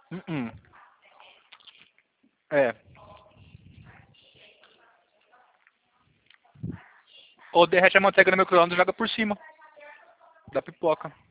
Uh-uh. É. Ou derrete a manteiga no micro-ondas e joga por cima da pipoca.